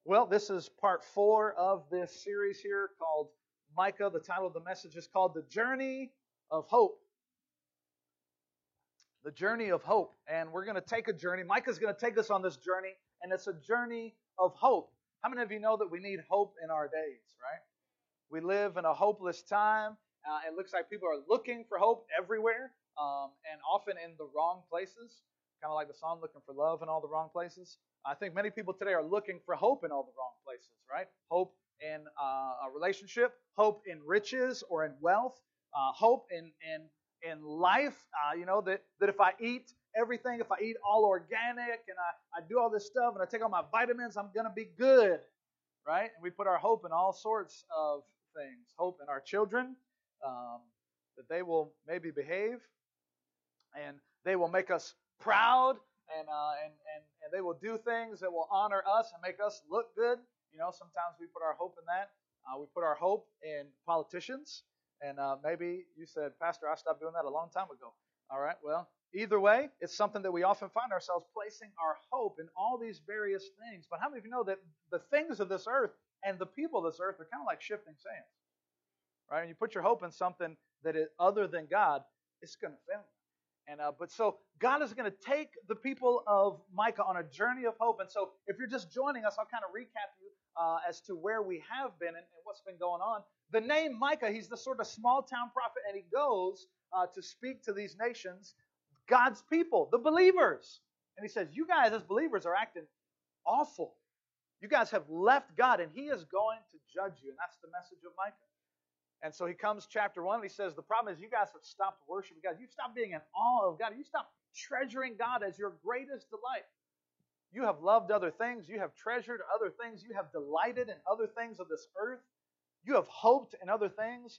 Well, this is part 4 of this series here called Micah. The title of the message is called The Journey of Hope. The Journey of Hope. And we're going to take a journey. Micah's going to take us on this journey, and it's a journey of hope. How many of you know that we need hope in our days, right? We live in a hopeless time. It looks like people are looking for hope everywhere, and often in the wrong places. Kind of like the song, looking for love in all the wrong places. I think many people today are looking for hope in all the wrong places, right? Hope in a relationship, hope in riches or in wealth, hope in life. That if I eat everything, if I eat all organic and I do all this stuff and I take all my vitamins, I'm going to be good, right? And we put our hope in all sorts of things. Hope in our children, that they will maybe behave and they will make us proud, and they will do things that will honor us and make us look good. You know, sometimes we put our hope in that. We put our hope in politicians, and maybe you said, Pastor, I stopped doing that a long time ago. All right, well, either way, it's something that we often find ourselves placing our hope in all these various things. But how many of you know that the things of this earth and the people of this earth are kind of like shifting sands, right? And you put your hope in something that is other than God, it's going to fail you. But so God is going to take the people of Micah on a journey of hope. And so if you're just joining us, I'll kind of recap you as to where we have been and what's been going on. The name Micah, he's the sort of small town prophet, and he goes to speak to these nations, God's people, the believers. And he says, you guys as believers are acting awful. You guys have left God, and he is going to judge you. And that's the message of Micah. And so he comes, chapter 1, and he says, the problem is you guys have stopped worshiping God. You've stopped being in awe of God. You stopped treasuring God as your greatest delight. You have loved other things. You have treasured other things. You have delighted in other things of this earth. You have hoped in other things.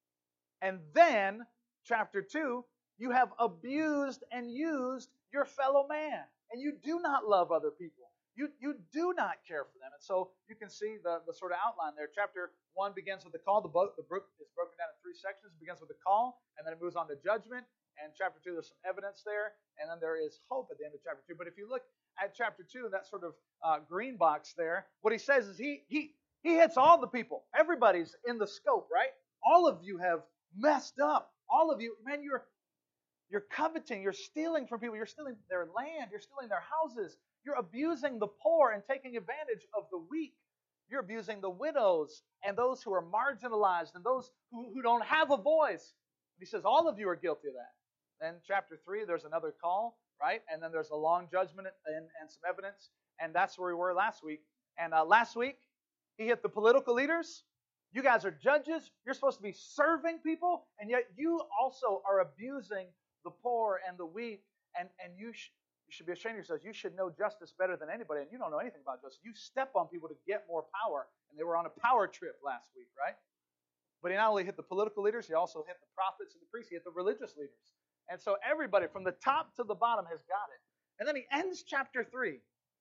And then, chapter 2, you have abused and used your fellow man. And you do not love other people. You do not care for them. And so you can see the sort of outline there. Chapter 1 begins with the call. The book is broken down in 3 sections. It begins with the call, and then it moves on to judgment. And chapter 2, there's some evidence there. And then there is hope at the end of chapter 2. But if you look at chapter 2, that sort of green box there, what he says is he hits all the people. Everybody's in the scope, right? All of you have messed up. All of you, man, you're coveting. You're stealing from people. You're stealing their land. You're stealing their houses. You're abusing the poor and taking advantage of the weak. You're abusing the widows and those who are marginalized and those who don't have a voice. And he says, all of you are guilty of that. Then chapter 3, there's another call, right? And then there's a long judgment and some evidence. And that's where we were last week. And last week, he hit the political leaders. You guys are judges. You're supposed to be serving people. And yet you also are abusing the poor and the weak. And you should be ashamed of yourselves. You should know justice better than anybody, and you don't know anything about justice. You step on people to get more power, and they were on a power trip last week, right? But he not only hit the political leaders, he also hit the prophets and the priests. He hit the religious leaders. And so everybody from the top to the bottom has got it. And then he ends chapter 3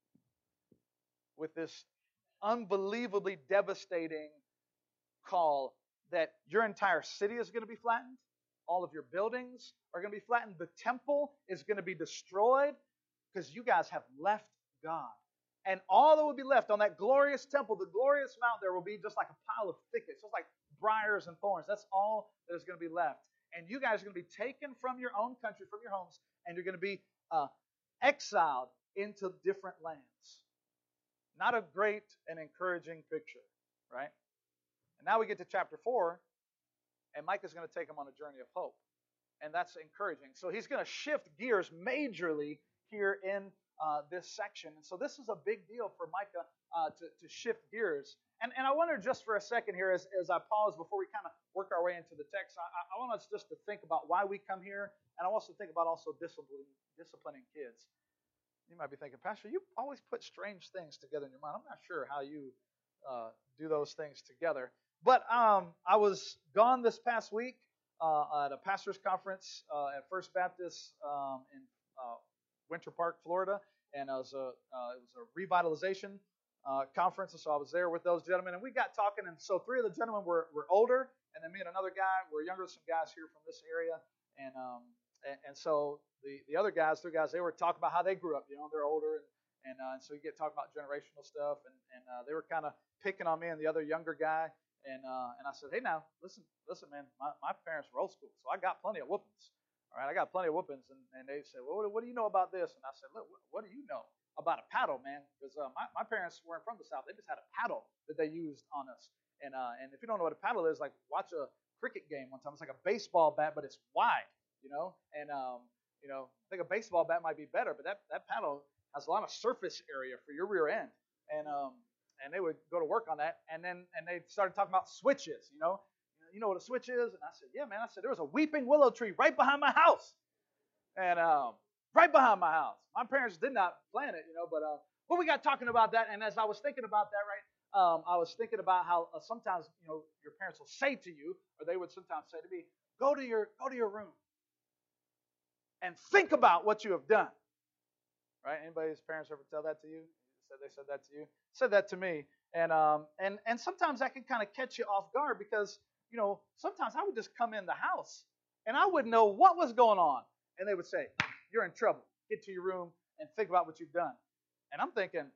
with this unbelievably devastating call that your entire city is going to be flattened. All of your buildings are going to be flattened. The temple is going to be destroyed, because you guys have left God. And all that will be left on that glorious temple, the glorious mount, there will be just like a pile of thickets, just like briars and thorns. That's all that is going to be left. And you guys are going to be taken from your own country, from your homes, and you're going to be exiled into different lands. Not a great and encouraging picture, right? And now we get to chapter 4, and Micah's going to take them on a journey of hope. And that's encouraging. So he's going to shift gears majorly here in this section. And so this is a big deal for Micah to shift gears. And I wonder just for a second here as I pause before we kind of work our way into the text, I want us just to think about why we come here. And I want us to think about also disciplining kids. You might be thinking, Pastor, you always put strange things together in your mind. I'm not sure how you do those things together. But I was gone this past week at a pastor's conference at First Baptist in Winter Park, Florida, and it was a revitalization conference, and so I was there with those gentlemen, and we got talking, and so 3 of the gentlemen were older, and then me and another guy were younger, some guys here from this area, and so the other guys, 3 guys, they were talking about how they grew up, you know, they're older, And so you get talking about generational stuff, and they were kind of picking on me and the other younger guy. And I said, hey, now, listen, man, my parents were old school, so I got plenty of whoopings. All right, I got plenty of whoopings. And they said, well, what do you know about this? And I said, look, what do you know about a paddle, man? Because my parents weren't from the South. They just had a paddle that they used on us. And if you don't know what a paddle is, like watch a cricket game one time. It's like a baseball bat, but it's wide, you know. And I think a baseball bat might be better, but that paddle has a lot of surface area for your rear end. And they would go to work on that, and they started talking about switches, you know what a switch is? And I said, yeah, man. I said, there was a weeping willow tree right behind my house, and right behind my house. My parents did not plant it, but we got talking about that, and as I was thinking about that, right, I was thinking about how sometimes, your parents will say to you, or they would sometimes say to me, go to your room and think about what you have done. Right? Anybody's parents ever tell that to you? They said that to you? Said that to me. And sometimes that can kind of catch you off guard because, sometimes I would just come in the house and I wouldn't know what was going on. And they would say, you're in trouble. Get to your room and think about what you've done. And I'm thinking,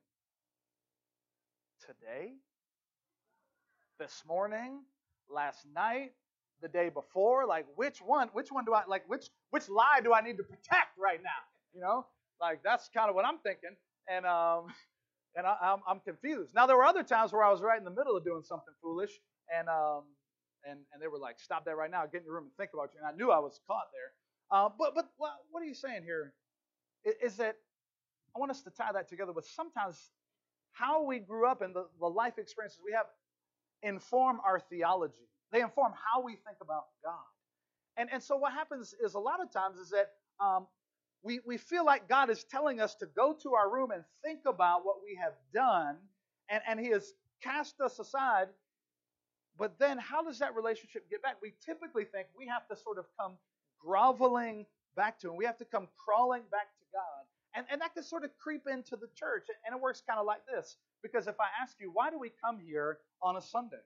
today, this morning, last night, the day before, like which one do I like? Which lie do I need to protect right now? Like that's kind of what I'm thinking, and I'm confused. Now there were other times where I was right in the middle of doing something foolish, and they were like, "Stop that right now! Get in your room and think about you." And I knew I was caught there. But what are you saying here? Is that I want us to tie that together with sometimes how we grew up and the life experiences we have inform our theology. They inform how we think about God. And so what happens is a lot of times is that we feel like God is telling us to go to our room and think about what we have done, and He has cast us aside. But then how does that relationship get back? We typically think we have to sort of come groveling back to Him. We have to come crawling back to God. And that can sort of creep into the church. And it works kind of like this. Because if I ask you, why do we come here on a Sunday?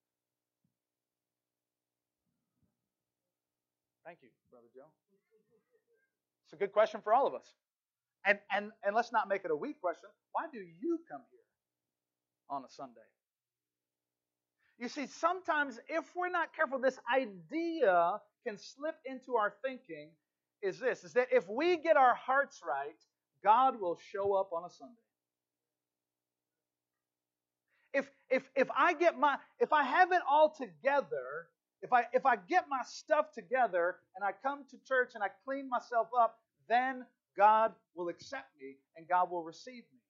Thank you, Brother Joe. It's a good question for all of us. And let's not make it a weak question. Why do you come here on a Sunday? You see, sometimes if we're not careful, this idea can slip into our thinking is that if we get our hearts right, God will show up on a Sunday. If I have it all together, if I get my stuff together and I come to church and I clean myself up, then God will accept me and God will receive me.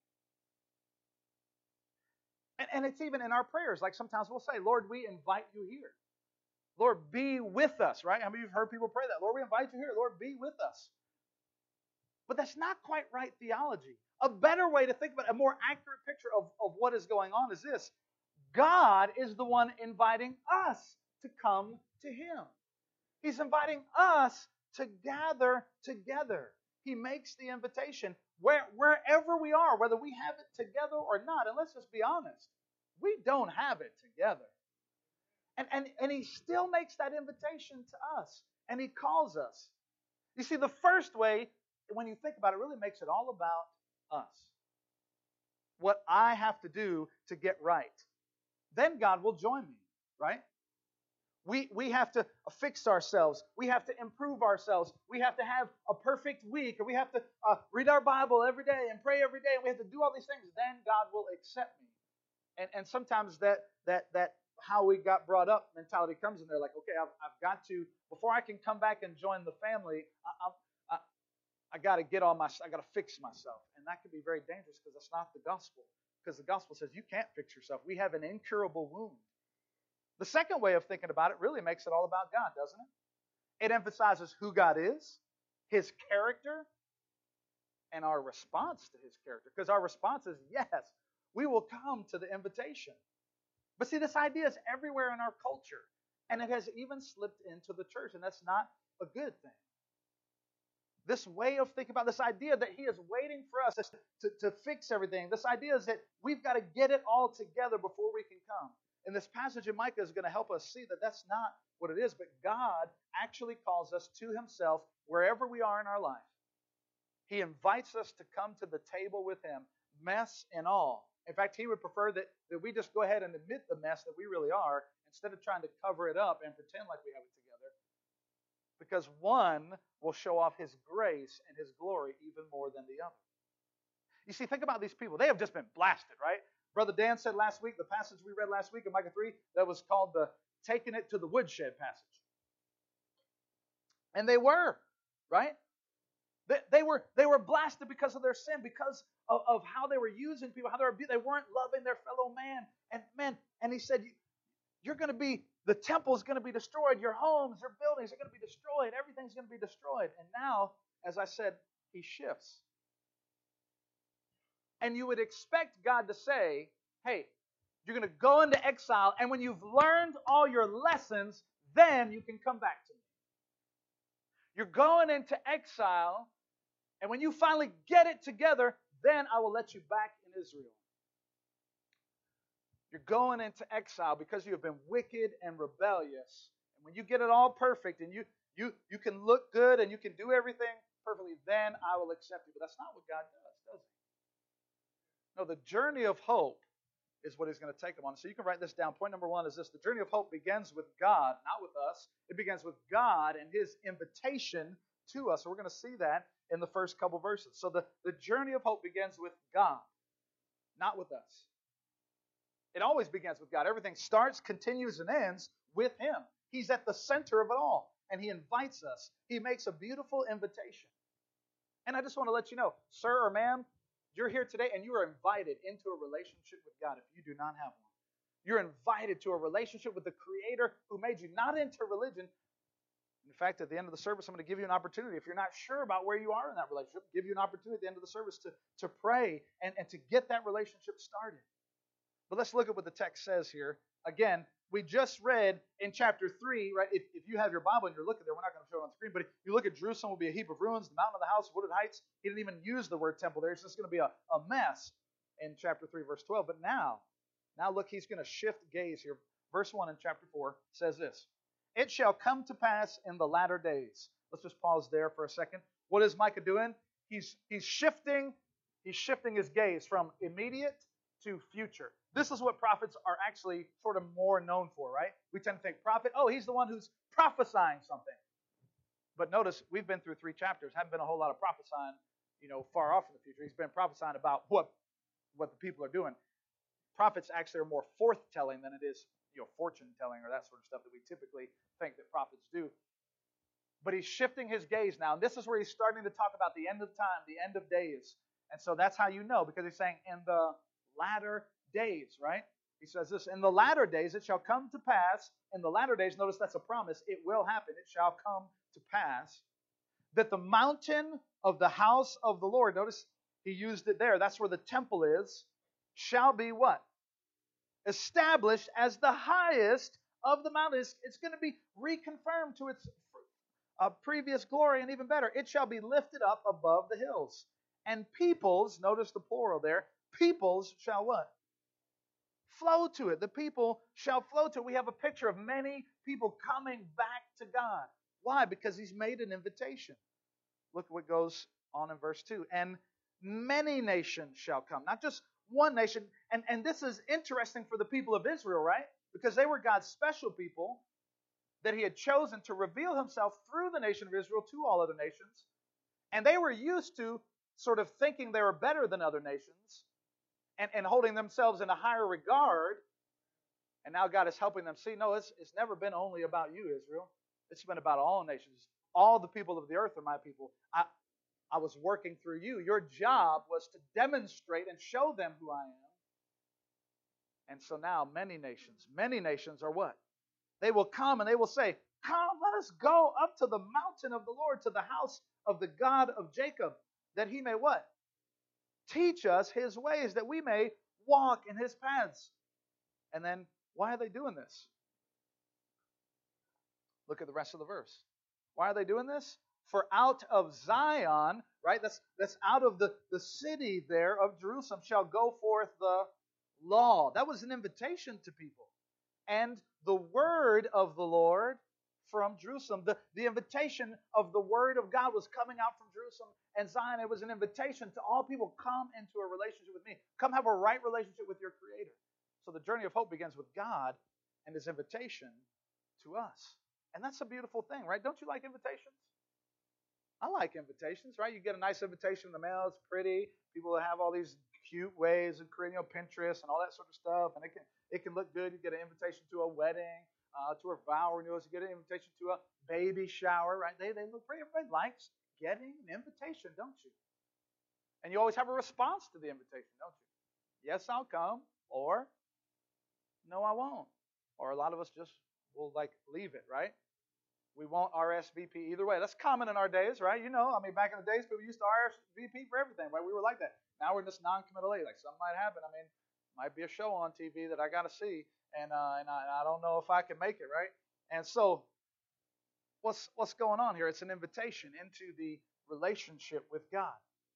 And it's even in our prayers. Like sometimes we'll say, Lord, we invite you here. Lord, be with us, right? How many of you have heard people pray that? Lord, we invite you here. Lord, be with us. But that's not quite right theology. A better way to think about it, a more accurate picture of what is going on is this. God is the one inviting us to come to Him. He's inviting us to gather together. He makes the invitation wherever we are, whether we have it together or not. And let's just be honest, we don't have it together. And He still makes that invitation to us. And He calls us. You see, the first way, when you think about it, really makes it all about us. What I have to do to get right. Then God will join me, right? We have to fix ourselves. We have to improve ourselves. We have to have a perfect week. Or we have to read our Bible every day and pray every day. And we have to do all these things. Then God will accept me. And sometimes that how we got brought up mentality comes in there. Like, okay, I've got to, before I can come back and join the family, I got to I got to fix myself. And that can be very dangerous because that's not the gospel. Because the gospel says you can't fix yourself. We have an incurable wound. The second way of thinking about it really makes it all about God, doesn't it? It emphasizes who God is, His character, and our response to His character. Because our response is, yes, we will come to the invitation. But see, this idea is everywhere in our culture. And it has even slipped into the church. And that's not a good thing. This way of thinking about this idea that He is waiting for us to fix everything. This idea is that we've got to get it all together before we can come. And this passage in Micah is going to help us see that that's not what it is. But God actually calls us to Himself wherever we are in our life. He invites us to come to the table with Him. mess and all. In fact, he would prefer that we just go ahead and admit the mess that we really are instead of trying to cover it up and pretend like we have it together. Because one will show off his grace and his glory even more than the other. You see, think about these people. They have just been blasted, right? Brother Dan said last week, the passage we read last week in Micah 3, that was called the taking it to the woodshed passage. And they were, right? They were blasted because of their sin, because of how they were using people, how they weren't loving their fellow man. And he said, you're going to be, the temple is going to be destroyed. Your homes, your buildings are going to be destroyed. Everything's going to be destroyed. And now, as I said, he shifts. And you would expect God to say, hey, you're going to go into exile, and when you've learned all your lessons, then you can come back to me. You're going into exile, and when you finally get it together, then I will let you back in Israel. You're going into exile because you have been wicked and rebellious. And when you get it all perfect and you can look good and you can do everything perfectly, then I will accept you. But that's not what God does he? No, the journey of hope is what he's going to take them on. So you can write this down. Point number 1 is this. The journey of hope begins with God, not with us. It begins with God and his invitation to us. So we're going to see that in the first couple verses. So the journey of hope begins with God, not with us. It always begins with God. Everything starts, continues, and ends with him. He's at the center of it all, and he invites us. He makes a beautiful invitation. And I just want to let you know, sir or ma'am, you're here today, and you are invited into a relationship with God if you do not have one. You're invited to a relationship with the Creator who made you, not into religion. In fact, at the end of the service, I'm going to give you an opportunity. If you're not sure about where you are in that relationship, give you an opportunity at the end of the service to pray and to get that relationship started. But let's look at what the text says here. Again, we just read in chapter 3, right? If you have your Bible and you're looking there, we're not going to show it on the screen, but if you look at Jerusalem will be a heap of ruins, the mountain of the house, wooded heights. He didn't even use the word temple there. It's just going to be a mess in chapter 3, verse 12. But now look, he's going to shift gaze here. Verse 1 in chapter 4 says this. It shall come to pass in the latter days. Let's just pause there for a second. What is Micah doing? He's shifting his gaze from immediate to future. This is what prophets are actually sort of more known for, right? We tend to think prophet, oh, he's the one who's prophesying something. But notice, we've been through 3 chapters. Haven't been a whole lot of prophesying, far off in the future. He's been prophesying about what the people are doing. Prophets actually are more forth-telling than it is, fortune-telling or that sort of stuff that we typically think that prophets do. But he's shifting his gaze now. And this is where he's starting to talk about the end of time, the end of days. And so that's how you know, because he's saying in the latter days, right? He says this, in the latter days it shall come to pass, in the latter days, notice that's a promise, it will happen, it shall come to pass, that the mountain of the house of the Lord, notice he used it there, that's where the temple is, shall be what? Established as the highest of the mountains. It's going to be reconfirmed to its previous glory, and even better, it shall be lifted up above the hills. And peoples, notice the plural there, peoples shall what? Flow to it. The people shall flow to it. We have a picture of many people coming back to God. Why? Because he's made an invitation. Look what goes on in verse 2. And many nations shall come. Not just one nation. And this is interesting for the people of Israel, right? Because they were God's special people that he had chosen to reveal himself through the nation of Israel to all other nations. And they were used to sort of thinking they were better than other nations and holding themselves in a higher regard. And now God is helping them see, no, it's never been only about you, Israel. It's been about all nations. All the people of the earth are my people. I was working through you. Your job was to demonstrate and show them who I am. And so now many nations are what? They will come and they will say, come, let us go up to the mountain of the Lord, to the house of the God of Jacob, that he may what? Teach us his ways, that we may walk in his paths. And then, why are they doing this? Look at the rest of the verse. Why are they doing this? For out of Zion, right, that's out of the city there of Jerusalem, shall go forth the law. That was an invitation to people. And the word of the Lord from Jerusalem. The invitation of the Word of God was coming out from Jerusalem and Zion. It was an invitation to all people, come into a relationship with me. Come have a right relationship with your Creator. So the journey of hope begins with God and His invitation to us. And that's a beautiful thing, right? Don't you like invitations? I like invitations, right? You get a nice invitation in the mail. It's pretty. People have all these cute ways of creating, Pinterest and all that sort of stuff. And it can look good. You get an invitation to a wedding, to a vow renewal. You get an invitation to a baby shower, right? They look pretty. Everybody likes getting an invitation, don't you? And you always have a response to the invitation, don't you? Yes, I'll come, or no, I won't. Or a lot of us just will leave it, right? We won't RSVP either way. That's common in our days, right? Back in the days, people used to RSVP for everything, right? We were like that. Now we're just non-committal age. Something might happen. Might be a show on TV that I got to see, and I don't know if I can make it, right? And so, what's going on here? It's an invitation into the relationship with God.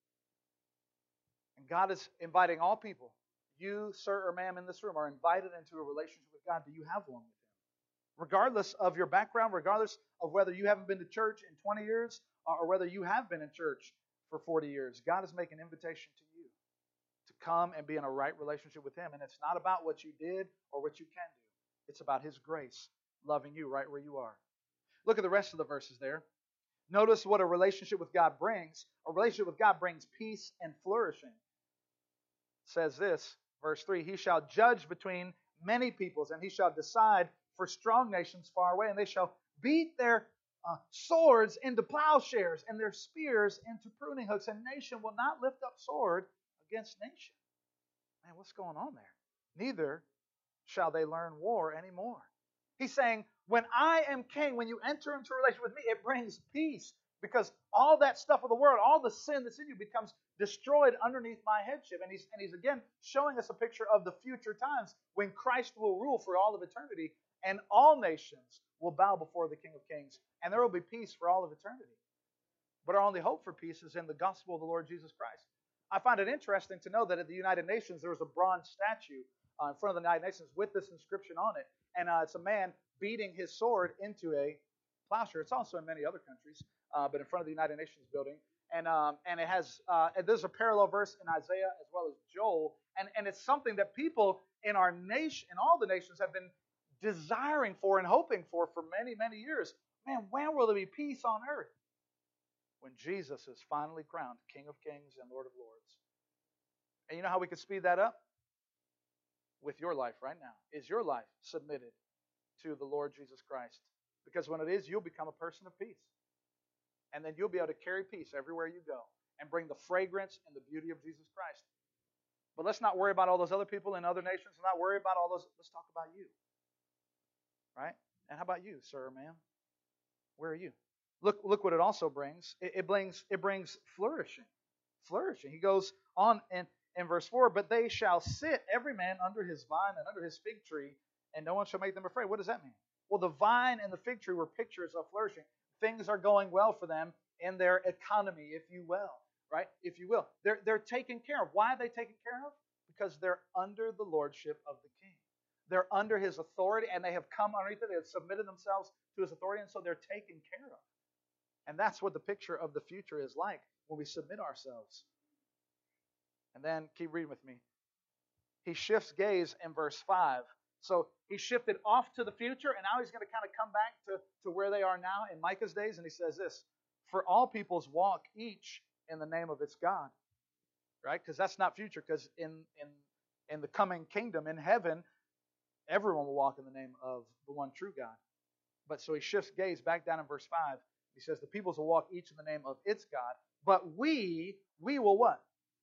And God is inviting all people. You, sir or ma'am, in this room are invited into a relationship with God. Do you have one with Him? Regardless of your background, regardless of whether you haven't been to church in 20 years or whether you have been in church for 40 years, God is making an invitation to you to come and be in a right relationship with Him. And it's not about what you did or what you can do. It's about His grace loving you right where you are. Look at the rest of the verses there. Notice what a relationship with God brings. A relationship with God brings peace and flourishing. It says this, verse 3, He shall judge between many peoples, and He shall decide for strong nations far away, and they shall beat their swords into plowshares and their spears into pruning hooks, and nation will not lift up sword against nation. Man, what's going on there? Neither shall they learn war anymore. He's saying, when I am king, when you enter into a relationship with me, it brings peace, because all that stuff of the world, all the sin that's in you becomes destroyed underneath my headship. And he's again showing us a picture of the future times when Christ will rule for all of eternity, and all nations will bow before the King of Kings, and there will be peace for all of eternity. But our only hope for peace is in the gospel of the Lord Jesus Christ. I find it interesting to know that at the United Nations there was a bronze statue in front of the United Nations with this inscription on it, and it's a man beating his sword into a plowshare. It's also in many other countries, but in front of the United Nations building, and it has there's a parallel verse in Isaiah as well as Joel, and it's something that people in our nation, in all the nations, have been desiring for and hoping for many, many years. Man, when will there be peace on earth? When Jesus is finally crowned King of Kings and Lord of Lords. And you know how we can speed that up? With your life right now. Is your life submitted to the Lord Jesus Christ? Because when it is, you'll become a person of peace. And then you'll be able to carry peace everywhere you go and bring the fragrance and the beauty of Jesus Christ. But let's not worry about all those other people in other nations. Let's not worry about all those. Let's talk about you. Right? And how about you, sir or ma'am? Where are you? Look what it also brings. It brings flourishing. Flourishing. He goes on in verse 4, but they shall sit every man under his vine and under his fig tree, and no one shall make them afraid. What does that mean? Well, the vine and the fig tree were pictures of flourishing. Things are going well for them in their economy, if you will. Right? If you will. They're taken care of. Why are they taken care of? Because they're under the lordship of the king. They're under his authority, and they have come underneath it. They have submitted themselves to his authority, and so they're taken care of. And that's what the picture of the future is like when we submit ourselves. And then, keep reading with me. He shifts gaze in verse 5. So he shifted off to the future, and now he's going to kind of come back to where they are now in Micah's days, and he says this, for all peoples walk each in the name of its God. Right? Because that's not future, because in the coming kingdom, in heaven, everyone will walk in the name of the one true God. But so he shifts gaze back down in verse 5. He says, the peoples will walk each in the name of its God, but we will what?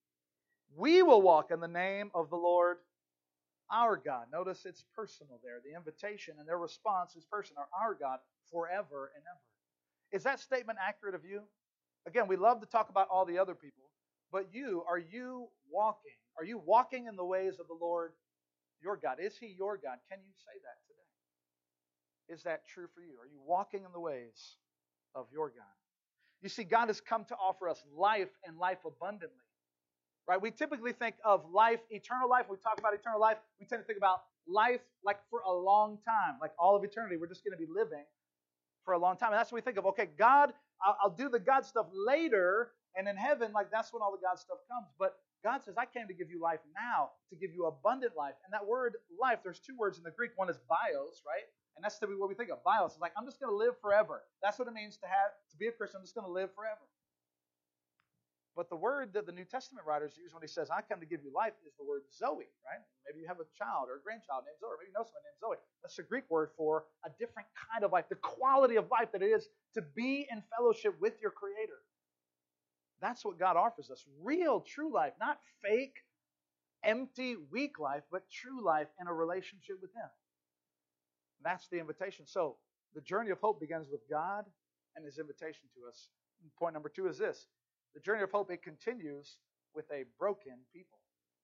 We will walk in the name of the Lord our God. Notice it's personal there. The invitation and their response is personal. Our God forever and ever. Is that statement accurate of you? Again, we love to talk about all the other people, but are you walking? Are you walking in the ways of the Lord your God? Is He your God? Can you say that today? Is that true for you? Are you walking in the ways of your God? You see, God has come to offer us life and life abundantly. Right? We typically think of life, eternal life. When we talk about eternal life, we tend to think about life like for a long time, like all of eternity. We're just going to be living. for a long time. And that's what we think of. Okay, God, I'll do the God stuff later, and in heaven, like that's when all the God stuff comes. But God says, I came to give you life now, to give you abundant life. And that word life, there's two words in the Greek. One is bios, right? And that's what we think of. Bios is like, I'm just going to live forever. That's what it means to be a Christian. I'm just going to live forever. But the word that the New Testament writers use when he says, I come to give you life, is the word Zoe, right? Maybe you have a child or a grandchild named Zoe, or maybe you know someone named Zoe. That's the Greek word for a different kind of life, the quality of life that it is to be in fellowship with your Creator. That's what God offers us. Real, true life, not fake, empty, weak life, but true life in a relationship with Him. That's the invitation. So the journey of hope begins with God and His invitation to us. And point number 2 is this. The journey of hope, it continues with a broken people.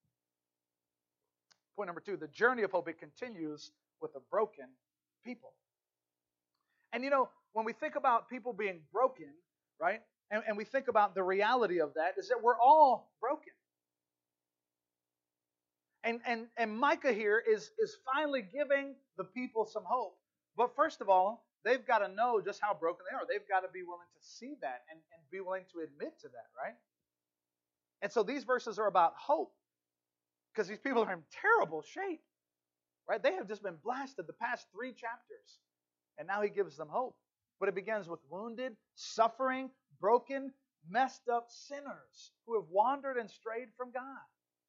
Point number 2, the journey of hope, it continues with a broken people. And you know, when we think about people being broken, right, and we think about the reality of that, is that we're all broken. And Micah here is finally giving the people some hope. But first of all, they've got to know just how broken they are. They've got to be willing to see that and be willing to admit to that, right? And so these verses are about hope, because these people are in terrible shape, right? They have just been blasted the past 3 chapters, and now he gives them hope. But it begins with wounded, suffering, broken, messed up sinners who have wandered and strayed from God.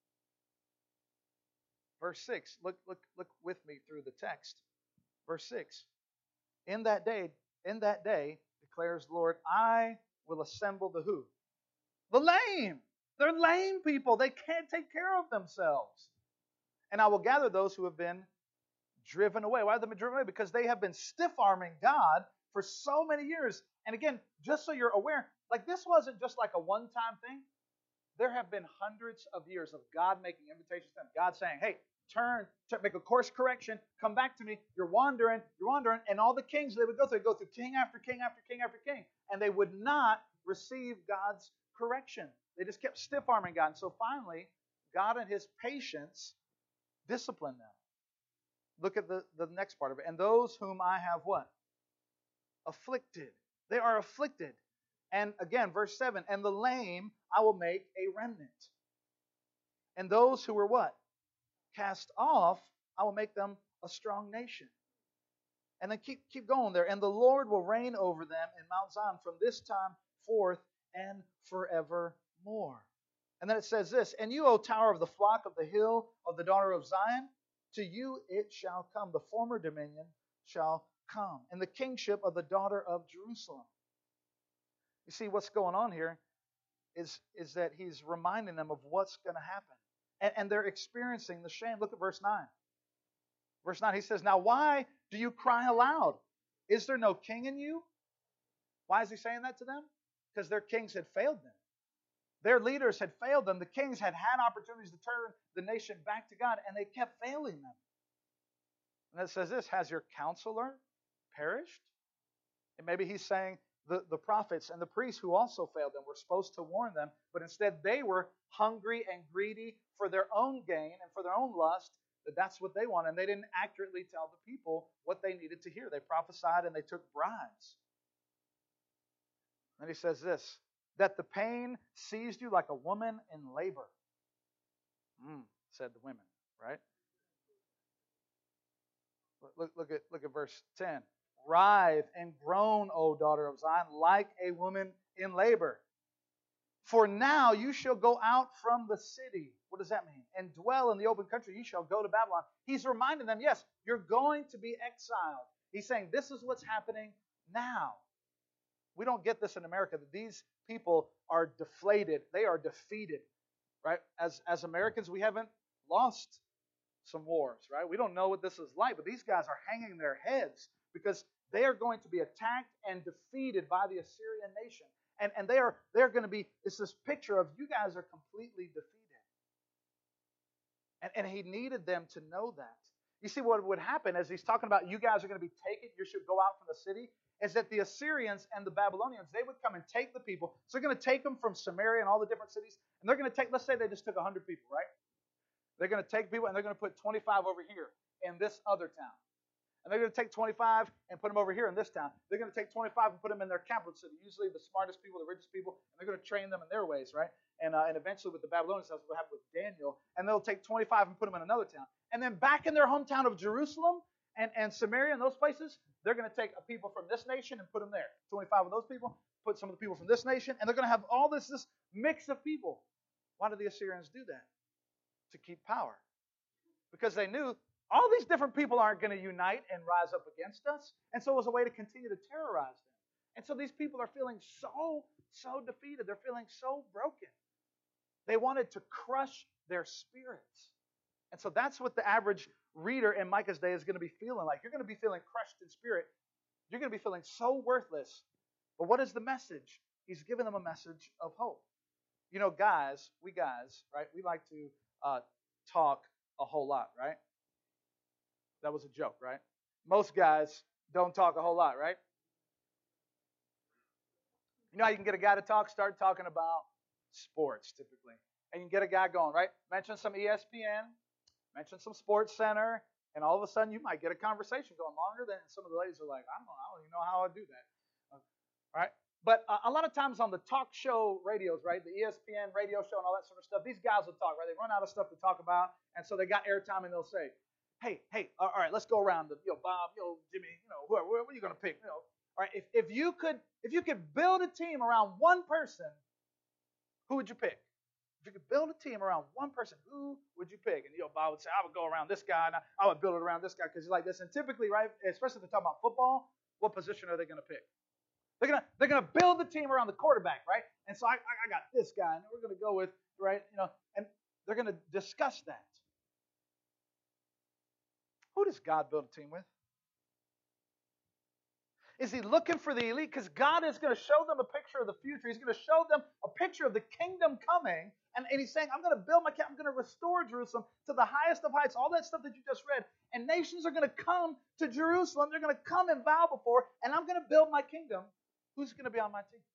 Verse 6, look with me through the text. Verse 6, In that day, declares the Lord, I will assemble the who? The lame. They're lame people. They can't take care of themselves. And I will gather those who have been driven away. Why have they been driven away? Because they have been stiff-arming God for so many years. And again, just so you're aware, like this wasn't just like a one-time thing. There have been hundreds of years of God making invitations to them. God saying, hey, turn, make a course correction, come back to me. You're wandering. And all the kings they would go through king after king after king after king. And they would not receive God's correction. They just kept stiff-arming God. And so finally, God in His patience disciplined them. Look at the next part of it. And those whom I have what? Afflicted. They are afflicted. And again, verse 7, and the lame I will make a remnant. And those who were what? Cast off, I will make them a strong nation. And then keep going there. And the Lord will reign over them in Mount Zion from this time forth and forevermore. And then it says this, and you, O tower of the flock of the hill of the daughter of Zion, to you it shall come. The former dominion shall come. And the kingship of the daughter of Jerusalem. You see, what's going on here is that he's reminding them of what's going to happen. And they're experiencing the shame. Look at verse 9. Verse 9, he says, now why do you cry aloud? Is there no king in you? Why is he saying that to them? Because their kings had failed them. Their leaders had failed them. The kings had had opportunities to turn the nation back to God, and they kept failing them. And it says this, has your counselor perished? And maybe he's saying, the prophets and the priests who also failed them were supposed to warn them, but instead they were hungry and greedy for their own gain and for their own lust, that's what they wanted. And they didn't accurately tell the people what they needed to hear. They prophesied and they took bribes. And he says this, that the pain seized you like a woman in labor. Said the women, right? Look at verse 10. Writhe and groan, O daughter of Zion, like a woman in labor. For now you shall go out from the city. What does that mean? And dwell in the open country. You shall go to Babylon. He's reminding them, yes, you're going to be exiled. He's saying this is what's happening now. We don't get this in America, that these people are deflated. They are defeated, right? As Americans, we haven't lost some wars, right? We don't know what this is like, but these guys are hanging their heads because they are going to be attacked and defeated by the Assyrian nation. And they're going to be, it's this picture of you guys are completely defeated. And he needed them to know that. You see, what would happen as he's talking about you guys are going to be taken, you should go out from the city, is that the Assyrians and the Babylonians, they would come and take the people. So they're going to take them from Samaria and all the different cities, and they're going to take, let's say they just took 100 people, right? They're going to take people and they're going to put 25 over here in this other town. And they're going to take 25 and put them over here in this town. They're going to take 25 and put them in their capital city, usually the smartest people, the richest people, and they're going to train them in their ways, right? And eventually with the Babylonians, that's what happened with Daniel. And they'll take 25 and put them in another town. And then back in their hometown of Jerusalem and Samaria and those places, they're going to take a people from this nation and put them there. 25 of those people, put some of the people from this nation, and they're going to have all this mix of people. Why did the Assyrians do that? To keep power. Because they knew all these different people aren't going to unite and rise up against us. And so it was a way to continue to terrorize them. And so these people are feeling so defeated. They're feeling so broken. They wanted to crush their spirits. And so that's what the average reader in Micah's day is going to be feeling like. You're going to be feeling crushed in spirit. You're going to be feeling so worthless. But what is the message? He's giving them a message of hope. You know, guys, right? We like to talk a whole lot, right? That was a joke, right? Most guys don't talk a whole lot, right? You know how you can get a guy to talk? Start talking about sports, typically. And you can get a guy going, right? Mention some ESPN, mention some Sports Center, and all of a sudden you might get a conversation going longer than some of the ladies are like, I don't even know how I do that. All right? But a lot of times on the talk show radios, right, the ESPN radio show and all that sort of stuff, these guys will talk, right? They run out of stuff to talk about, and so they got airtime, and they'll say, hey, all right, let's go around. Bob, Jimmy, who are you going to pick? All right, if you could build a team around one person, who would you pick? If you could build a team around one person, who would you pick? And Bob would say, I would go around this guy, and I would build it around this guy because he's like this. And typically, right, especially if they're talking about football, what position are they going to pick? They're gonna build the team around the quarterback, right? And so I got this guy, and we're gonna go with, right, and they're gonna discuss that. Who does God build a team with? Is he looking for the elite? Because God is going to show them a picture of the future. He's going to show them a picture of the kingdom coming. And he's saying, I'm going to build I'm going to restore Jerusalem to the highest of heights. All that stuff that you just read. And nations are going to come to Jerusalem. They're going to come and bow before. And I'm going to build my kingdom. Who's going to be on my team?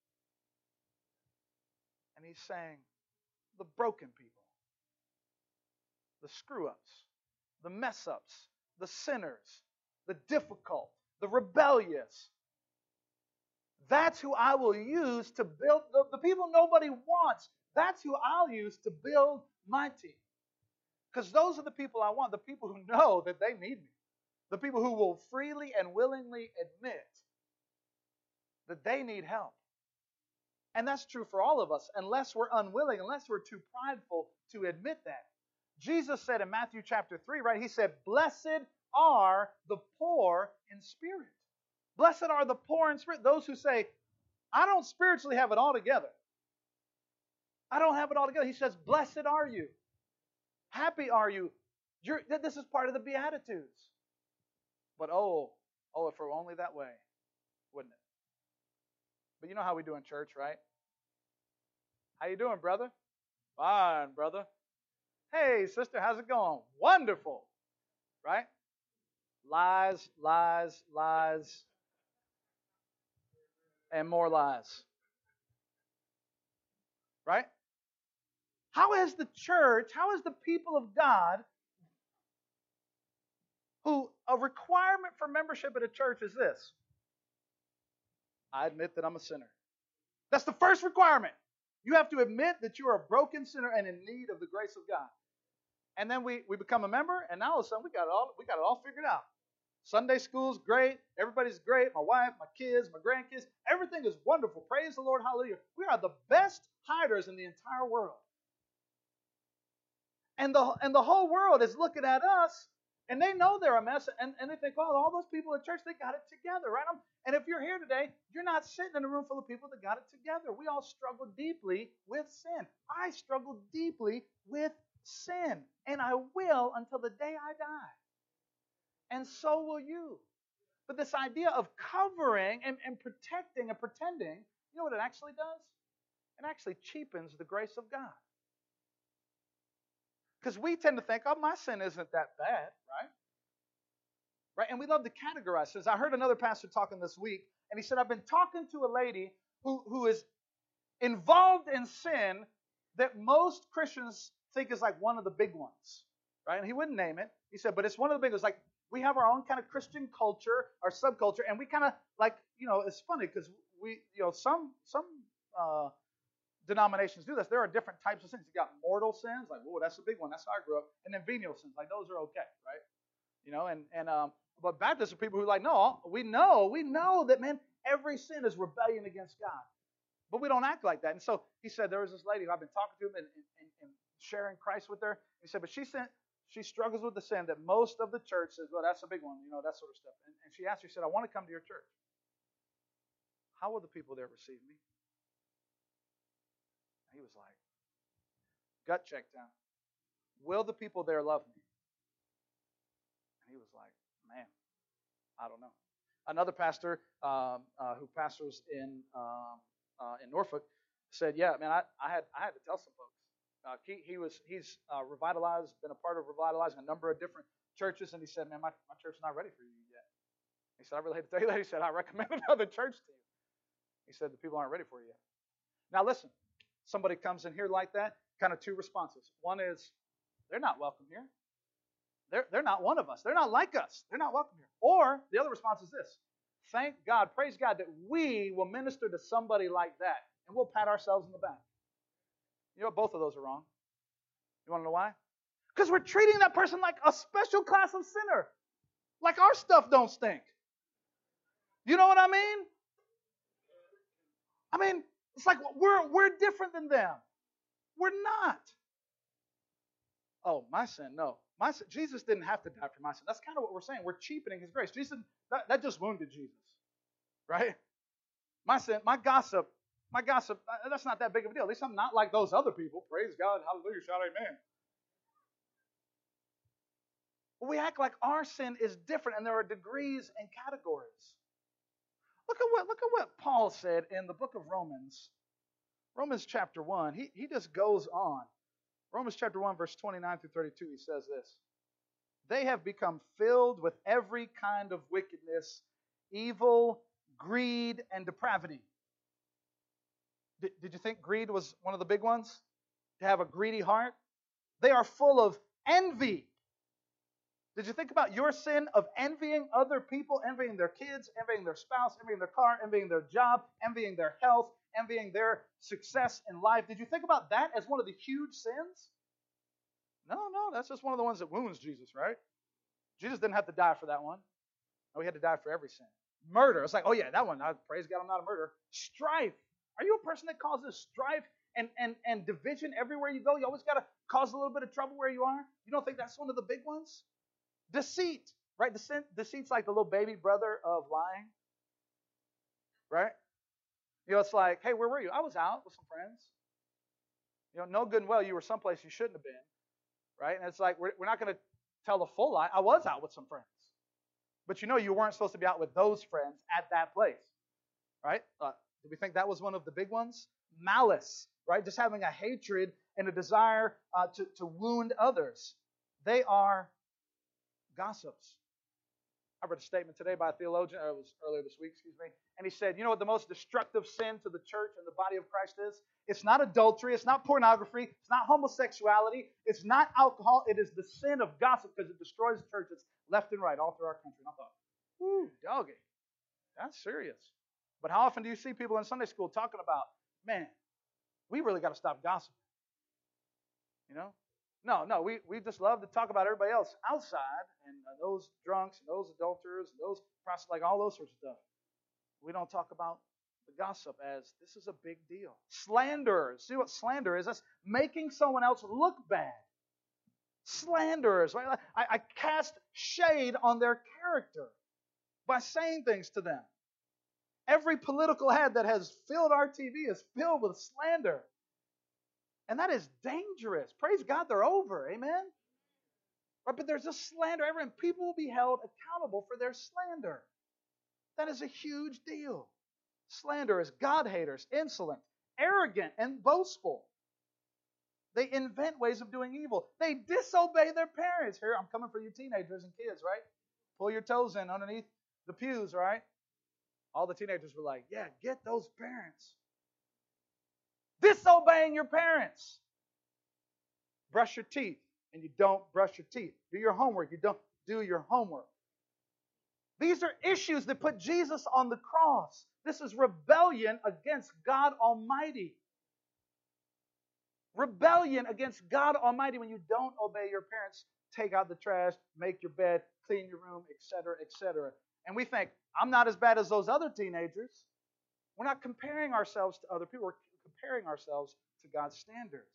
And he's saying, the broken people. The screw-ups. The mess-ups. The sinners. The difficult. The rebellious. That's who I will use to build the people nobody wants. That's who I'll use to build my team. Because those are the people I want, the people who know that they need me. The people who will freely and willingly admit that they need help. And that's true for all of us, unless we're unwilling, unless we're too prideful to admit that. Jesus said in Matthew chapter 3, right, he said, blessed are the poor in spirit. Blessed are the poor in spirit. Those who say, I don't spiritually have it all together. I don't have it all together. He says, blessed are you. Happy are you. This is part of the Beatitudes. But if it were only that way, wouldn't it? But you know how we do in church, right? How you doing, brother? Fine, brother. Hey, sister, how's it going? Wonderful. Right? Lies, lies, lies, and more lies. Right? How is the church, how is the people of God, who a requirement for membership at a church is this? I admit that I'm a sinner. That's the first requirement. You have to admit that you are a broken sinner and in need of the grace of God. And then we become a member, and now all of a sudden we got it all figured out. Sunday school's great. Everybody's great. My wife, my kids, my grandkids. Everything is wonderful. Praise the Lord. Hallelujah. We are the best hiders in the entire world. And the whole world is looking at us, and they know they're a mess, and they think, oh, all those people at church, they got it together, right? And if you're here today, you're not sitting in a room full of people that got it together. We all struggle deeply with sin. I struggle deeply with sin, and I will until the day I die. And so will you. But this idea of covering and protecting and pretending, you know what it actually does? It actually cheapens the grace of God. Because we tend to think, oh, my sin isn't that bad, right? Right? And we love to categorize sins. I heard another pastor talking this week, and he said, I've been talking to a lady who is involved in sin that most Christians think is like one of the big ones. Right? And he wouldn't name it. He said, but it's one of the big ones. Like, we have our own kind of Christian culture, our subculture, and we kind of like, it's funny because some denominations do this. There are different types of sins. You got mortal sins, like, whoa, that's a big one. That's how I grew up. And then venial sins, like those are okay, right? But Baptists are people who are like, no, we know that, man, every sin is rebellion against God. But we don't act like that. And so he said, there was this lady who I've been talking to and sharing Christ with her. He said, but she struggles with the sin that most of the church says, well, that's a big one, that sort of stuff. And she asked, she said, I want to come to your church. How will the people there receive me? He was like, gut check down. Will the people there love me? And he was like, man, I don't know. Another pastor who pastors in Norfolk said, yeah, man, I had to tell some folks. He's revitalized, been a part of revitalizing a number of different churches, and he said, man, my church is not ready for you yet. He said, I really hate to tell you that. He said, I recommend another church to you. He said, the people aren't ready for you yet. Now listen, somebody comes in here like that, kind of two responses. One is, they're not welcome here. They're not one of us. They're not like us. They're not welcome here. Or the other response is this. Thank God, praise God that we will minister to somebody like that, and we'll pat ourselves in the back. You know what? Both of those are wrong. You want to know why? Because we're treating that person like a special class of sinner. Like our stuff don't stink. You know what I mean? It's like we're different than them. We're not. Oh, my sin, no. My sin, Jesus didn't have to die for my sin. That's kind of what we're saying. We're cheapening his grace. Jesus, that just wounded Jesus. Right? My sin, my gossip, that's not that big of a deal. At least I'm not like those other people. Praise God. Hallelujah. Shout amen. But we act like our sin is different, and there are degrees and categories. Look at what Paul said in the book of Romans. Romans chapter 1. He just goes on. Romans chapter 1, verse 29 through 32, he says this. They have become filled with every kind of wickedness, evil, greed, and depravity. Did you think greed was one of the big ones? To have a greedy heart? They are full of envy. Did you think about your sin of envying other people, envying their kids, envying their spouse, envying their car, envying their job, envying their health, envying their success in life? Did you think about that as one of the huge sins? No, that's just one of the ones that wounds Jesus, right? Jesus didn't have to die for that one. No, he had to die for every sin. Murder. It's like, oh yeah, that one. Praise God, I'm not a murderer. Strife. Are you a person that causes strife and division everywhere you go? You always got to cause a little bit of trouble where you are? You don't think that's one of the big ones? Deceit, right? Deceit's like the little baby brother of lying, right? It's like, hey, where were you? I was out with some friends. No good and well, you were someplace you shouldn't have been, right? And it's like, we're not going to tell the full lie. I was out with some friends. But you weren't supposed to be out with those friends at that place, right? Do we think that was one of the big ones? Malice, right? Just having a hatred and a desire to wound others. They are gossips. I read a statement today by a theologian, or it was earlier this week, and he said, you know what the most destructive sin to the church and the body of Christ is? It's not adultery, it's not pornography, it's not homosexuality, it's not alcohol, it is the sin of gossip because it destroys churches left and right all through our country. And I thought, whoo, doggy, that's serious. But how often do you see people in Sunday school talking about, man, we really got to stop gossiping? No, we just love to talk about everybody else outside and those drunks and those adulterers and those prostitutes, like all those sorts of stuff. We don't talk about the gossip as this is a big deal. Slanderers. See what slander is? That's making someone else look bad. Slanderers. Right? I cast shade on their character by saying things to them. Every political ad that has filled our TV is filled with slander. And that is dangerous. Praise God, they're over. Amen? Right, but there's a slander everywhere, and people will be held accountable for their slander. That is a huge deal. Slander is God-haters, insolent, arrogant, and boastful. They invent ways of doing evil. They disobey their parents. Here, I'm coming for you teenagers and kids, right? Pull your toes in underneath the pews, right? All the teenagers were like, yeah, get those parents. Disobeying your parents. Brush your teeth. and you don't brush your teeth. Do your homework. You don't do your homework. These are issues that put Jesus on the cross. This is rebellion against God Almighty. Rebellion against God Almighty when you don't obey your parents, take out the trash, make your bed, clean your room, etc., etc. And we think, I'm not as bad as those other teenagers. We're not comparing ourselves to other people. We're comparing ourselves to God's standards.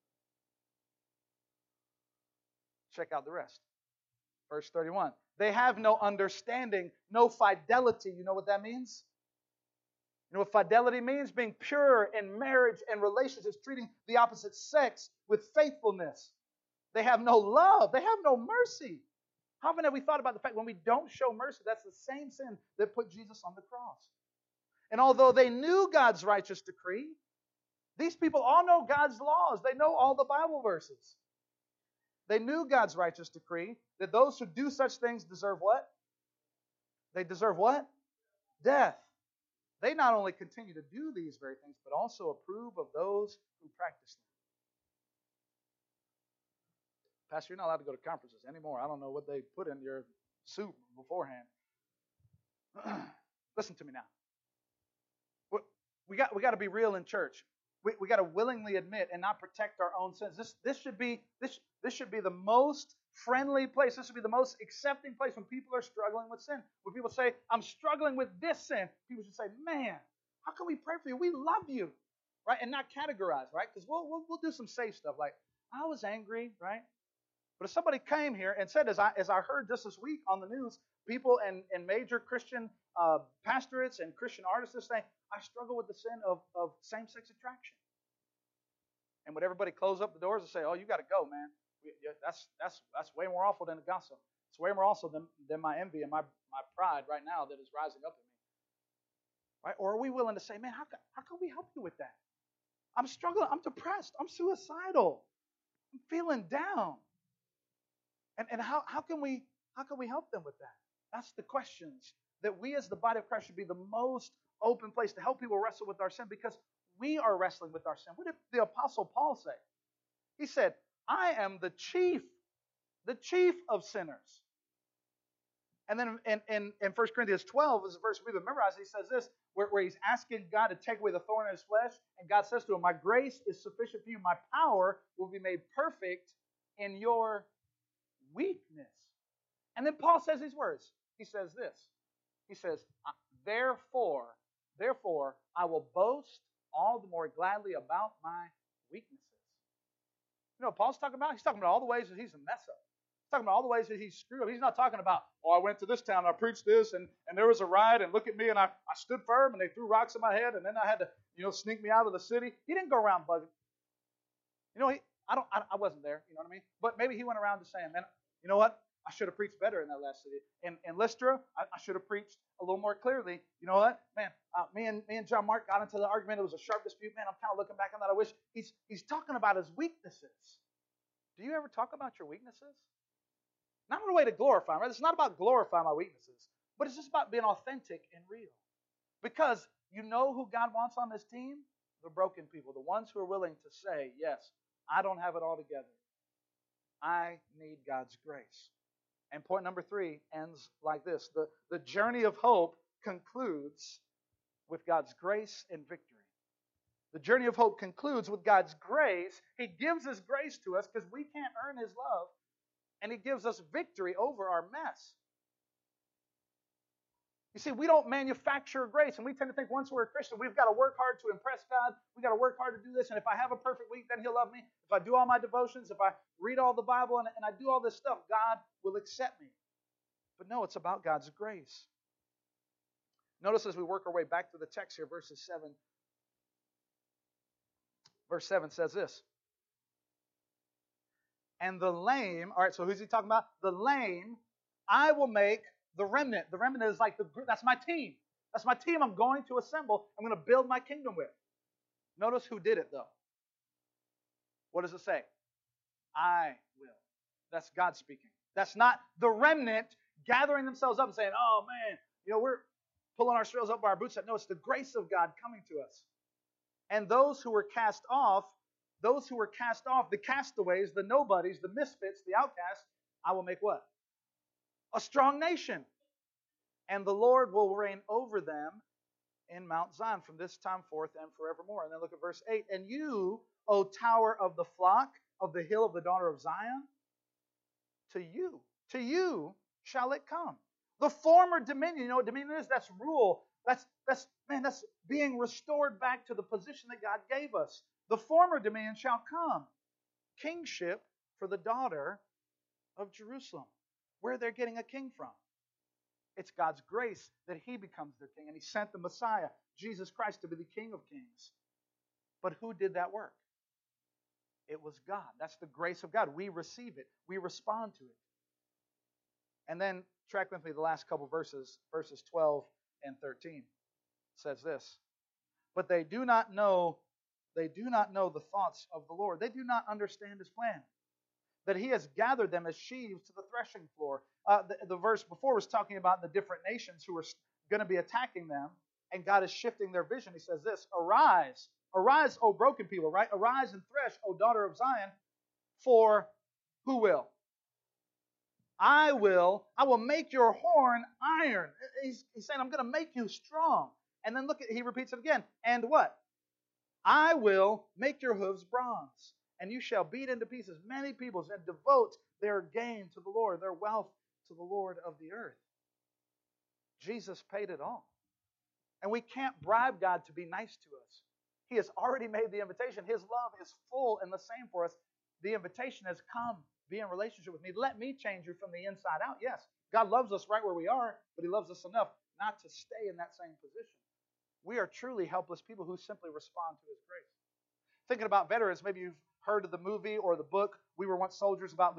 Check out the rest. Verse 31. They have no understanding, no fidelity. You know what that means? You know what fidelity means? Being pure in marriage and relationships, treating the opposite sex with faithfulness. They have no love. They have no mercy. How often have we thought about the fact when we don't show mercy, that's the same sin that put Jesus on the cross? And although they knew God's righteous decree, these people all know God's laws. They know all the Bible verses. They knew God's righteous decree that those who do such things deserve what? They deserve what? Death. They not only continue to do these very things, but also approve of those who practice them. Pastor, you're not allowed to go to conferences anymore. I don't know what they put in your soup beforehand. Listen to me now. We got to be real in church. We got to willingly admit and not protect our own sins. This should be the most friendly place. This should be the most accepting place when people are struggling with sin. When people say, I'm struggling with this sin, people should say, man, how can we pray for you? We love you, right? And not categorize, right? Because we'll do some safe stuff like, I was angry, right? But if somebody came here and said, as I heard just this week on the news, people in major Christian pastorates and Christian artists are saying, I struggle with the sin of same-sex attraction. And would everybody close up the doors and say, oh, you got to go, man. That's way more awful than the gossip. It's way more awful than my envy and my pride right now that is rising up in me. Right? Or are we willing to say, man, how can we help you with that? I'm struggling. I'm depressed. I'm suicidal. I'm feeling down. And how can we help them with that? That's the questions that we as the body of Christ should be the most open place to help people wrestle with our sin, because we are wrestling with our sin. What did the Apostle Paul say? He said, I am the chief of sinners. And then in 1 Corinthians 12 is a verse we've been memorizing. He says this, where he's asking God to take away the thorn in his flesh. And God says to him, my grace is sufficient for you. My power will be made perfect in your weakness. And then Paul says these words. He says this. He says, therefore, I will boast all the more gladly about my weaknesses. You know what Paul's talking about? He's talking about all the ways that he's a mess up. He's talking about all the ways that he's screwed up. He's not talking about, oh, I went to this town and I preached this and there was a riot and look at me and I stood firm and they threw rocks at my head and then I had to, sneak me out of the city. He didn't go around bugging. I wasn't there, you know what I mean? But maybe he went around just saying, man, you know what? I should have preached better in that last city. In Lystra, I should have preached a little more clearly. You know what? Man, me and John Mark got into the argument. It was a sharp dispute. Man, I'm kind of looking back on that. I wish he's talking about his weaknesses. Do you ever talk about your weaknesses? Not in a way to glorify them, right? It's not about glorifying my weaknesses, but it's just about being authentic and real. Because you know who God wants on this team? The broken people, the ones who are willing to say, yes, I don't have it all together. I need God's grace. And point number 3 ends like this. The journey of hope concludes with God's grace and victory. The journey of hope concludes with God's grace. He gives His grace to us because we can't earn His love. And He gives us victory over our mess. You see, we don't manufacture grace. And we tend to think once we're a Christian, we've got to work hard to impress God. We've got to work hard to do this. And if I have a perfect week, then He'll love me. If I do all my devotions, if I read all the Bible and I do all this stuff, God will accept me. But no, it's about God's grace. Notice as we work our way back to the text here, verses 7. Verse 7 says this. And the lame, all right, so who's he talking about? The lame, I will make the remnant. The remnant is like that's my team. That's my team I'm going to assemble. I'm going to build my kingdom with. Notice who did it, though. What does it say? I will. That's God speaking. That's not the remnant gathering themselves up and saying, oh, man, we're pulling ourselves up by our bootstraps. No, it's the grace of God coming to us. And those who were cast off those who were cast off, the castaways, the nobodies, the misfits, the outcasts, I will make what? A strong nation. And the Lord will reign over them in Mount Zion from this time forth and forevermore. And then look at verse 8. And you, O tower of the flock of the hill of the daughter of Zion, to you shall it come. The former dominion, you know what dominion is? That's rule. That's being restored back to the position that God gave us. The former dominion shall come. Kingship for the daughter of Jerusalem. Where they're getting a king from. It's God's grace that He becomes their king. And He sent the Messiah, Jesus Christ, to be the King of Kings. But who did that work? It was God. That's the grace of God. We receive it. We respond to it. And then track with me the last couple verses 12 and 13. It says this. But they do not know the thoughts of the Lord. They do not understand His plan. That He has gathered them as sheaves to the threshing floor. The verse before was talking about the different nations who are going to be attacking them, and God is shifting their vision. He says this, Arise, O broken people, right? Arise and thresh, O daughter of Zion, for who will? I will make your horn iron. He's saying, I'm going to make you strong. And then he repeats it again. And what? I will make your hooves bronze. And you shall beat into pieces many peoples and devote their gain to the Lord, their wealth to the Lord of the earth. Jesus paid it all. And we can't bribe God to be nice to us. He has already made the invitation. His love is full and the same for us. The invitation has come. Be in relationship with me. Let me change you from the inside out. Yes, God loves us right where we are, but He loves us enough not to stay in that same position. We are truly helpless people who simply respond to His grace. Thinking about veterans, maybe you've heard of the movie or the book We Were Once Soldiers about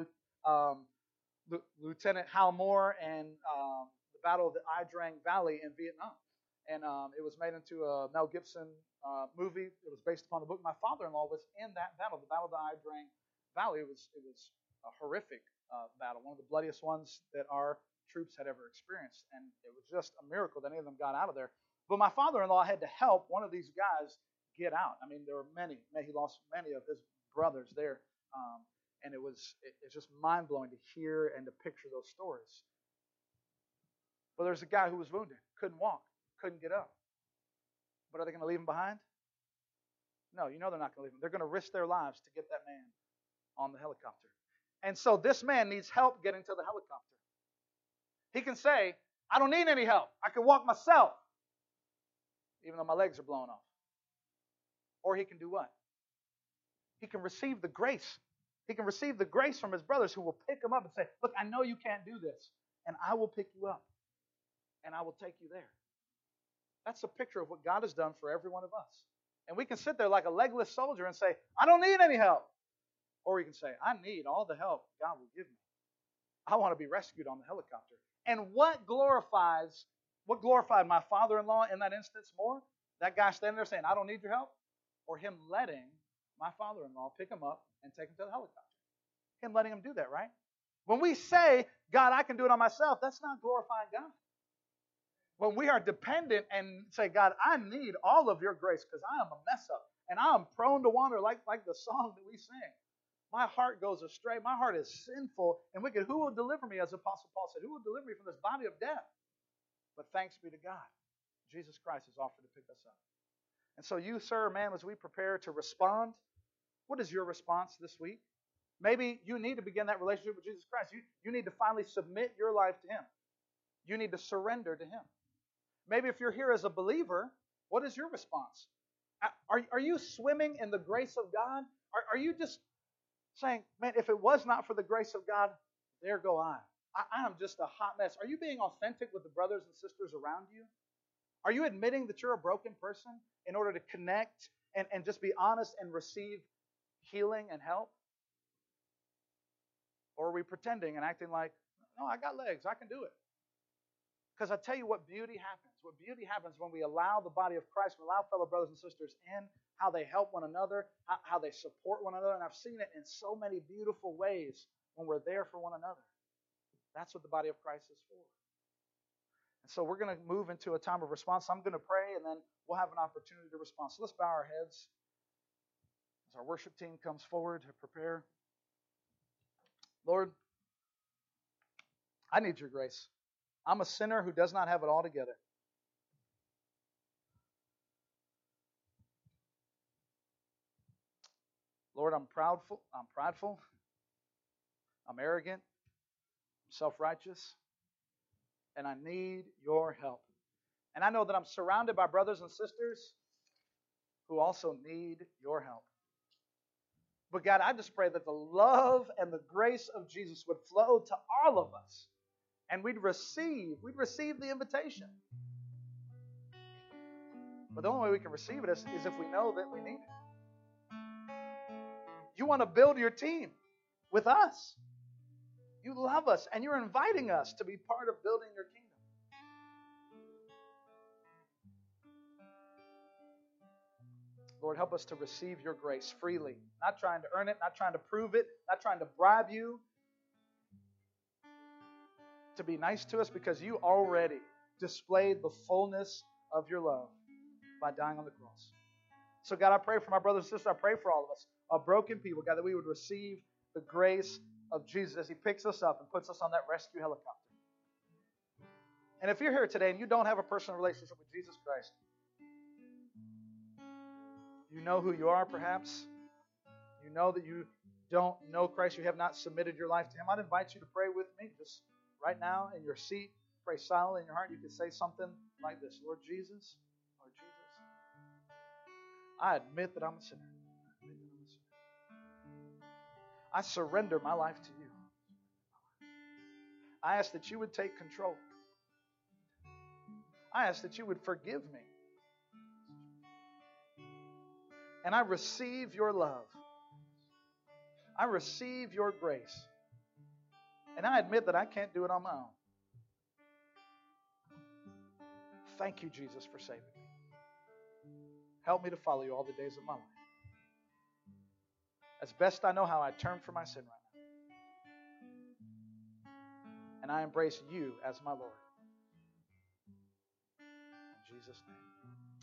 Lieutenant Hal Moore and the Battle of the Ia Drang Valley in Vietnam. And it was made into a Mel Gibson movie. It was based upon the book. My father-in-law was in that battle, the Battle of the Ia Drang Valley. It was a horrific battle, one of the bloodiest ones that our troops had ever experienced. And it was just a miracle that any of them got out of there. But my father-in-law had to help one of these guys get out. I mean, there were many. He lost many of his brothers there. And it's just mind-blowing to hear and to picture those stories. Well, there's a guy who was wounded, couldn't walk, couldn't get up. But are they going to leave him behind? No, you know they're not going to leave him. They're going to risk their lives to get that man on the helicopter. And so this man needs help getting to the helicopter. He can say, I don't need any help. I can walk myself, even though my legs are blown off. Or he can do what? He can receive the grace. He can receive the grace from his brothers who will pick him up and say, look, I know you can't do this, and I will pick you up, and I will take you there. That's a picture of what God has done for every one of us. And we can sit there like a legless soldier and say, I don't need any help. Or we can say, I need all the help God will give me. I want to be rescued on the helicopter. And what glorified my father-in-law in that instance more? That guy standing there saying, I don't need your help? Or him letting my father-in-law pick him up and take him to the helicopter? Him letting him do that, right? When we say, God, I can do it on myself, that's not glorifying God. When we are dependent and say, God, I need all of your grace because I am a mess up and I am prone to wander like the song that we sing. My heart goes astray. My heart is sinful and wicked. Who will deliver me, as Apostle Paul said? Who will deliver me from this body of death? But thanks be to God. Jesus Christ has offered to pick us up. And so you, sir, ma'am, as we prepare to respond, what is your response this week? Maybe you need to begin that relationship with Jesus Christ. You need to finally submit your life to Him. You need to surrender to Him. Maybe if you're here as a believer, what is your response? Are you swimming in the grace of God? Are you just saying, man, if it was not for the grace of God, there go I. I am just a hot mess. Are you being authentic with the brothers and sisters around you? Are you admitting that you're a broken person in order to connect and just be honest and receive healing and help? Or are we pretending and acting like, no, I got legs, I can do it? Because I tell you what beauty happens. What beauty happens when we allow the body of Christ, we allow fellow brothers and sisters in, how they help one another, how they support one another. And I've seen it in so many beautiful ways when we're there for one another. That's what the body of Christ is for. And so we're going to move into a time of response. I'm going to pray, and then we'll have an opportunity to respond. So let's bow our heads. As our worship team comes forward to prepare, Lord, I need your grace. I'm a sinner who does not have it all together. Lord, I'm prideful, I'm arrogant, I'm self-righteous, and I need your help. And I know that I'm surrounded by brothers and sisters who also need your help. But God, I just pray that the love and the grace of Jesus would flow to all of us, and we'd receive the invitation. But the only way we can receive it is if we know that we need it. You want to build your team with us. You love us, and you're inviting us to be part of building your kingdom. Lord, help us to receive your grace freely, not trying to earn it, not trying to prove it, not trying to bribe you to be nice to us, because you already displayed the fullness of your love by dying on the cross. So God, I pray for my brothers and sisters. I pray for all of us, a broken people, God, that we would receive the grace of Jesus as He picks us up and puts us on that rescue helicopter. And if you're here today and you don't have a personal relationship with Jesus Christ, you know who you are perhaps. You know that you don't know Christ. You have not submitted your life to Him. I'd invite you to pray with me just right now in your seat. Pray silently in your heart. You can say something like this. Lord Jesus, I admit that I'm a sinner. I surrender my life to you. I ask that you would take control. I ask that you would forgive me. And I receive your love. I receive your grace. And I admit that I can't do it on my own. Thank you, Jesus, for saving me. Help me to follow you all the days of my life. As best I know how, I turn from my sin right now. And I embrace you as my Lord. In Jesus' name.